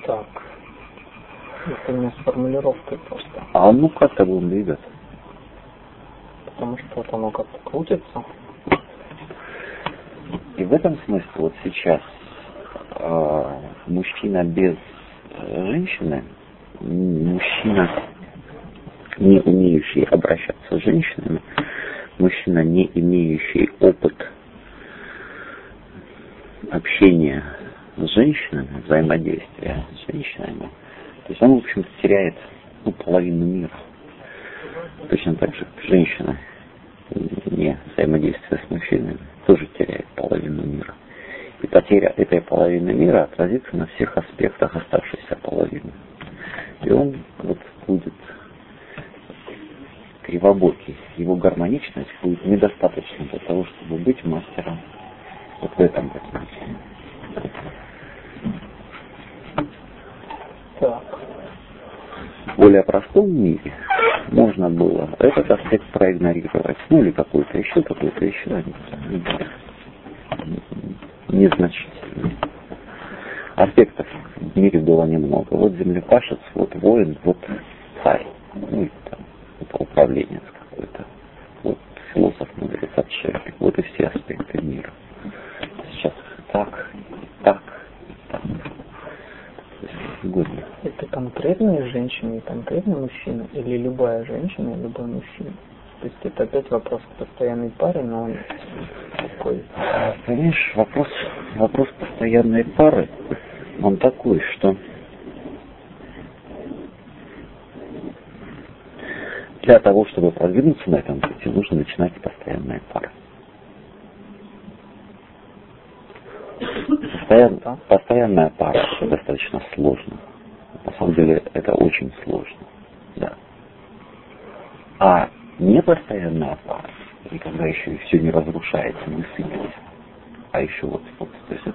Так. Это не с формулировкой просто. А ну как-то будем двигаться? Потому что вот оно как-то крутится. И в этом смысле вот сейчас мужчина без женщины, мужчина, не умеющий обращаться с женщинами, мужчина, не имеющий опыт общения с женщинами, взаимодействия с женщинами, то есть он, в общем-то, теряет половину мира. Точно так же женщина, не взаимодействие с мужчинами, тоже теряет половину мира. И потеря этой половины мира отразится на всех аспектах оставшейся половины. И он вот будет кривобокий. Его гармоничность будет недостаточна для того, чтобы быть мастером вот в этом вопросе. Так. В более простом мире можно было этот аспект проигнорировать. Ну или какой-то еще незначительный. Аспектов в мире было немного. Вот землепашец, вот воин, вот царь. Ну и там, это управленец какой-то. Вот философ, мудрец, отшельник. Вот и все аспекты мира. Сейчас так. Угодно. Это конкретные женщины и конкретный мужчина? Или любая женщина и любой мужчина? То есть это опять вопрос к постоянной паре, но он такой. Понимаешь, вопрос постоянной пары, он такой, что для того, чтобы продвинуться на этом пути, нужно начинать с постоянной пары. Постоянная пара достаточно сложно. На самом деле это очень сложно. Да. А непостоянная пара, и когда еще все не разрушается, не сыпется, а еще вот то есть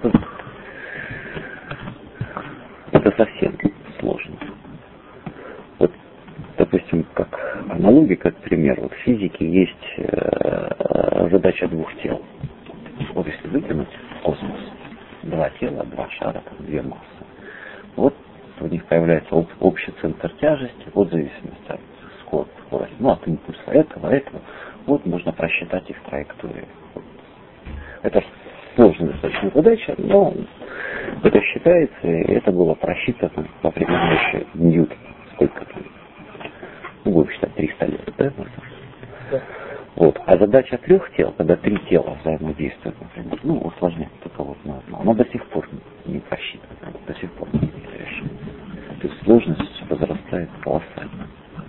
это совсем сложно. Вот, допустим, как аналогия, как пример, вот в физике есть задача двух тел. Вот если выкинуть космос, два тела, два шара, там, две массы. Вот у них появляется общий центр тяжести, вот в зависимости от скорости, от импульса этого, вот можно просчитать их траекторию. Вот. Это сложная достаточно задача, но это считается, и это было просчитано во времена еще Ньютона. Сколько там? Будем считать 300 лет, да? Да. Вот. А задача трех тел, когда три тела взаимодействуют, например, усложняет только вот на одно, она до сих пор не просчитана, до сих пор не решена. То есть сложность возрастает колоссально.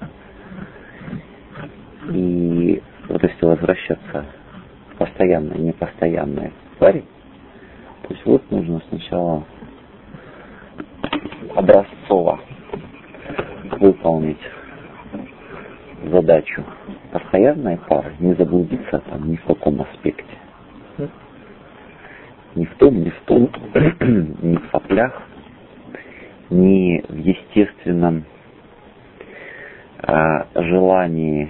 И вот если возвращаться к постоянной и непостоянной паре, то есть вот нужно сначала образцово выполнить задачу постоянной пары, не заблудиться там ни в каком аспекте. Ни в том, ни в соплях, ни в естественном желании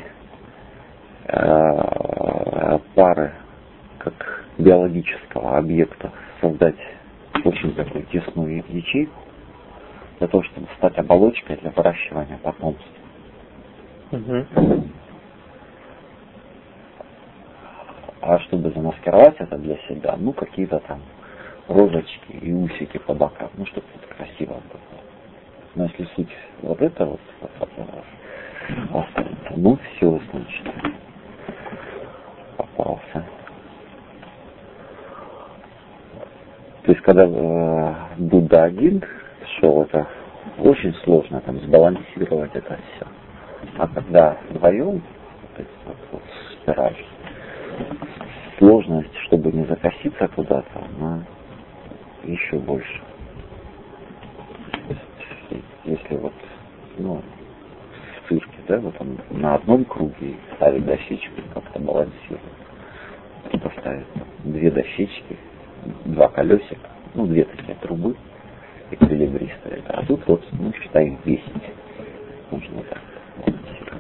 пары как биологического объекта создать очень такую тесную ячейку для того, чтобы стать оболочкой для выращивания потомства. А чтобы замаскировать это для себя, какие-то там розочки и усики по бокам, чтобы это красиво было. Но если суть вот это останется, все, значит, попался. То есть, когда Будда один шел, это очень сложно там сбалансировать это все. А когда вдвоем, то есть спираешь, сложность, чтобы не закоситься куда-то, она еще больше. Если в цирке, он на одном круге ставит дощечку, как-то балансирует. Поставит две дощечки, два колесика, две такие трубы, эквилибристы. А тут считаем 10. Нужно так балансировать.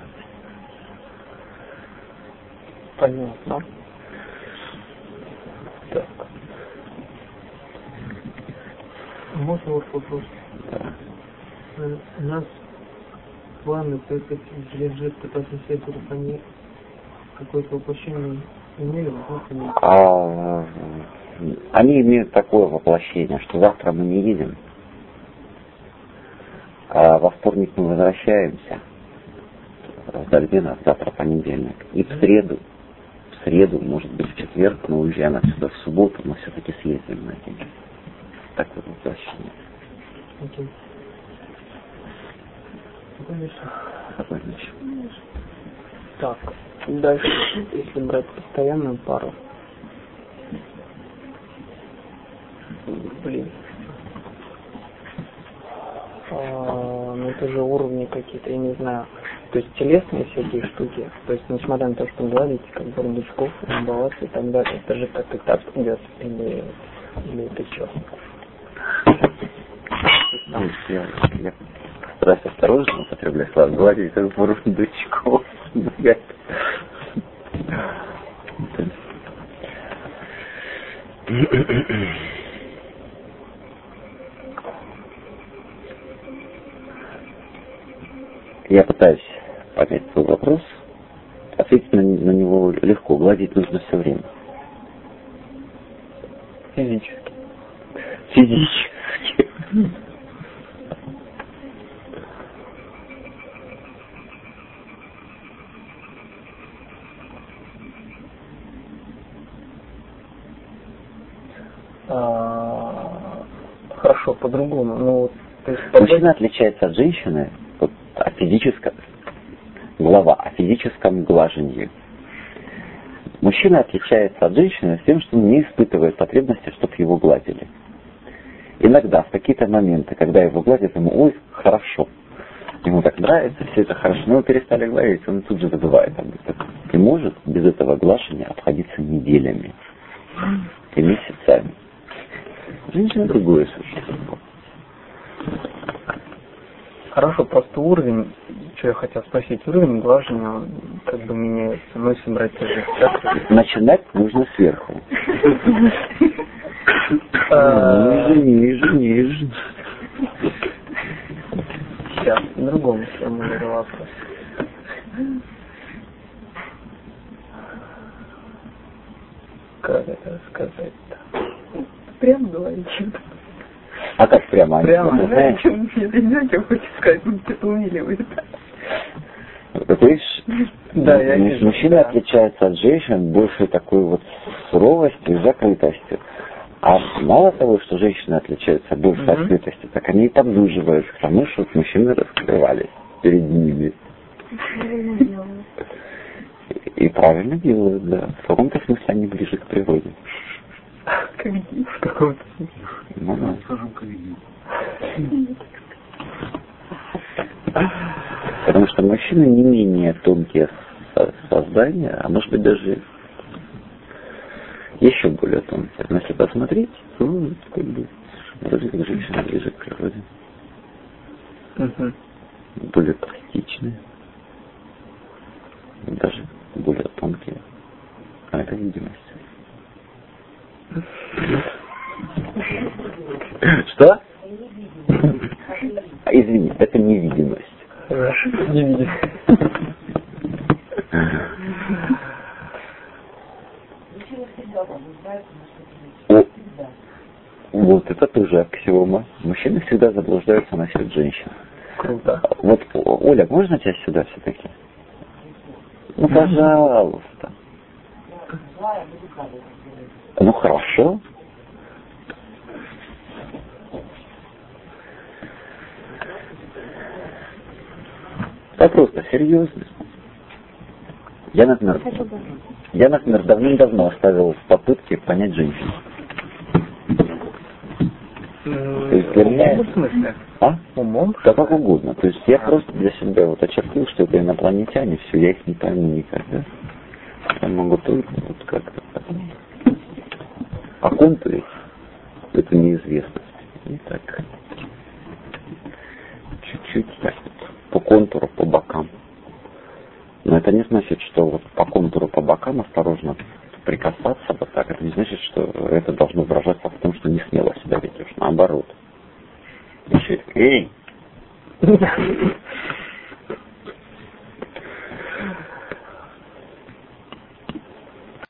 Понятно. Так. Можно вот вопрос? Да. У нас планы по этой лежит пытаться исследовать, они какое-то воплощение имели, Они имеют такое воплощение, что завтра мы не едем, а во вторник мы возвращаемся, ждали нас завтра понедельник, и в среду, может быть в четверг мы уезжаем отсюда, в субботу мы все-таки съездим на день. Такое воплощение. Окей. Какой значит? Так, дальше, если брать постоянную пару. Блин. Ну это же уровни какие-то, я не знаю. То есть телесные всякие штуки. То есть несмотря на то, что гладить, как бардачков, балласы и так далее, это же как этап идет, или это что? Я стараюсь осторожно употреблять слово гладить, как бардачков. Я пытаюсь понять свой вопрос. Ответить на него легко. Гладить нужно все время. Физически. Физически. Хорошо, по-другому. Ну, то есть, мужчина отличается от женщины о физическом глажении. Мужчина отличается от женщины тем, что он не испытывает потребности, чтобы его гладили. Иногда, в какие-то моменты, когда его гладят, ему, ой, хорошо. Ему так нравится, все это хорошо. Но его перестали гладить, он тут же забывает об этом. И может без этого глажения обходиться неделями и месяцами. Женщина другое существо. Хорошо, просто уровень, что я хотел спросить, уровень глажения, он как бы меняется. Ну, если брать те же цифры. Начинать нужно сверху. Ниже. Сейчас, по-другому сформулирую вопрос. Как это сказать-то? Прямо говорить. А как прямо? Прямо, знаешь? Я хочу сказать, это умиливает. Ты видишь, да, я вижу, мужчины отличаются от женщин больше такой вот суровостью и закрытостью. А мало того, что женщины отличаются больше открытостью, так они и поддуживают к тому, чтобы мужчины раскрывались перед ними. И правильно делают, да. В каком-то смысле они ближе к природе. В каком-то смысле. Ну, да. Скажем, ковиди. Потому что мужчины не менее тонкие создания, а может быть даже еще более тонкие. Но если посмотреть, то как бы вроде как женщина ближе к природе. Более пластичные. Даже более тонкие. А это видимость. Что? Извини, это невидимость. Хорошо, невидимость. Вот это тоже аксиома. Мужчины всегда заблуждаются насчет женщин. Круто. Вот, Оля, можно тебя сюда все-таки? Ну, пожалуйста. Ну, хорошо. Вопрос-то серьезный. Я, например, давным-давно оставил попытки понять женщину. То есть для меня... В смысле? А? Умом? Да как угодно. То есть я просто для себя вот очертил, что это инопланетяне, все, я их не пойму никогда. Я могу только вот как-то оконтурить эту неизвестность. И так чуть-чуть так вот, по контуру, по бокам. Но это не значит, что вот по контуру, по бокам осторожно прикасаться вот так. Это не значит, что это должно выражаться в том, что не смело себя ведешь. Наоборот. Эй!